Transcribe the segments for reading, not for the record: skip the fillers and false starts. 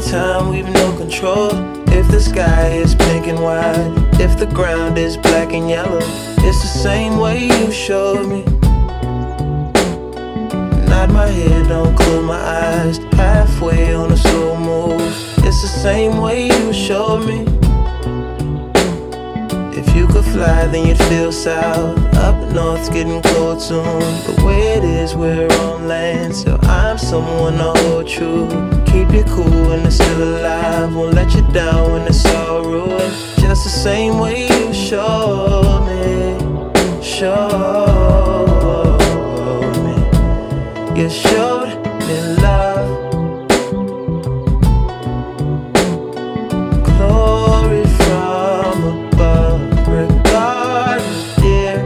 time we've no control. If the sky is pink and white, if the ground is black and yellow, it's the same way you showed me. Nod my head, don't close my eyes, halfway on a slow move. It's the same way you showed me. If you could fly, then you'd feel south. Up north's getting cold soon. The way it is, we're on land, so I'm someone to hold true. Keep you cool when it's still alive, won't let you down when it's all ruined. Just the same way you showed me, showed me. You showed me love, glory from above. Regardless, dear,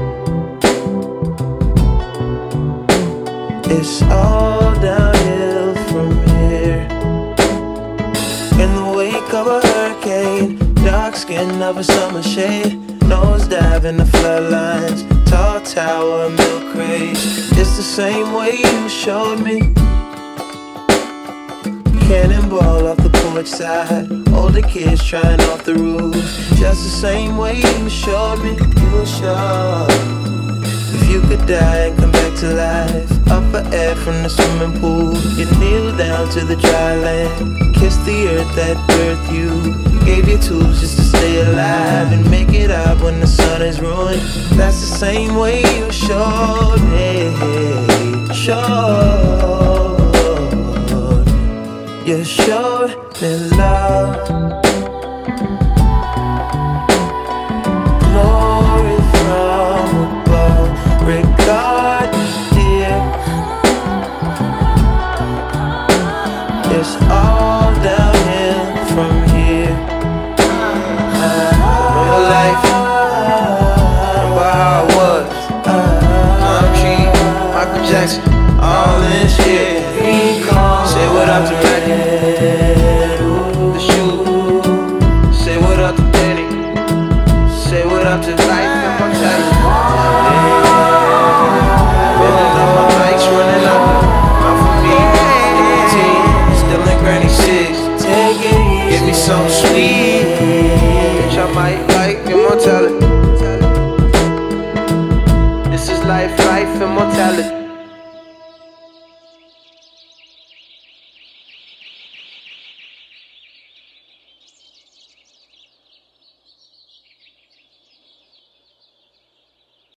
it's all downhill from here. In the wake of a hurricane, dark skin of a summer shade, nosedive in the floodlines, tall tower, milk crates. It's the same way you showed me. Cannonball off the porch side, older kids trying off the roof. Just the same way you showed me. You showed. If you could die and come back to life, up for air from the swimming pool, you kneel down to the dry land, kiss the earth that birthed you, gave you tools just to stay alive and make it out when the sun is ruined. That's the same way you showed me, showed. You showed me love, glory from above. Regardless, dear, it's all downhill from here. Real life, remember how it was. I'm G, Michael Jackson, all this shit. Say what up to Mac